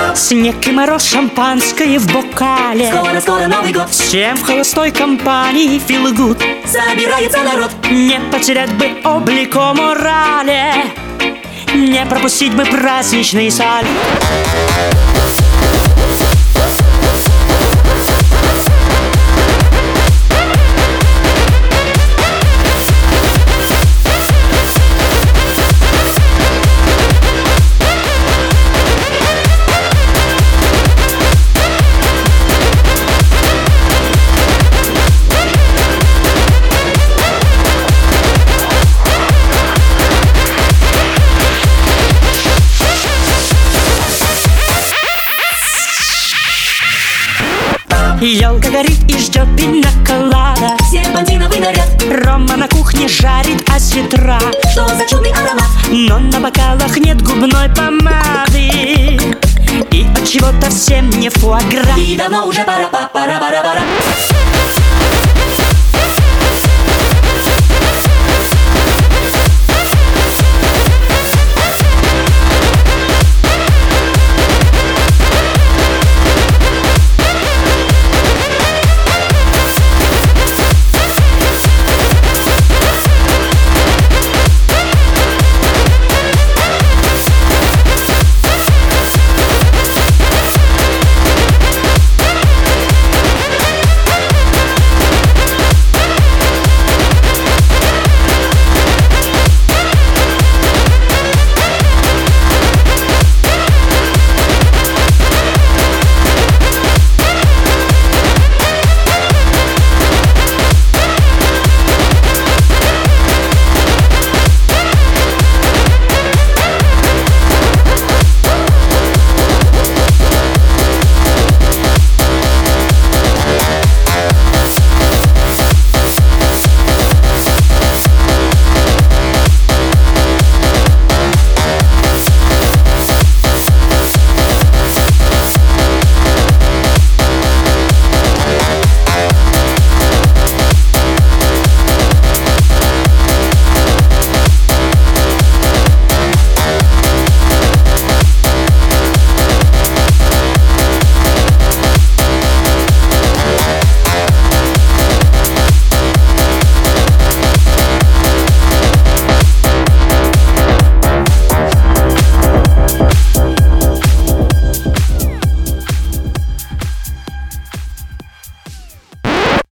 Снег и мороз, шампанское в бокале. Скоро Новый год. Всем в холостой компании feel good. Собирается народ. Не потерять бы облик о морали, не пропустить бы праздничный салют. Ёлка горит и ждет пинаколада. Все бандиновый наряд. Рома на кухне жарит осетра. Что за чудный аромат? Но на бокалах нет губной помады, и от чего-то всем не фуагра. И давно уже пора.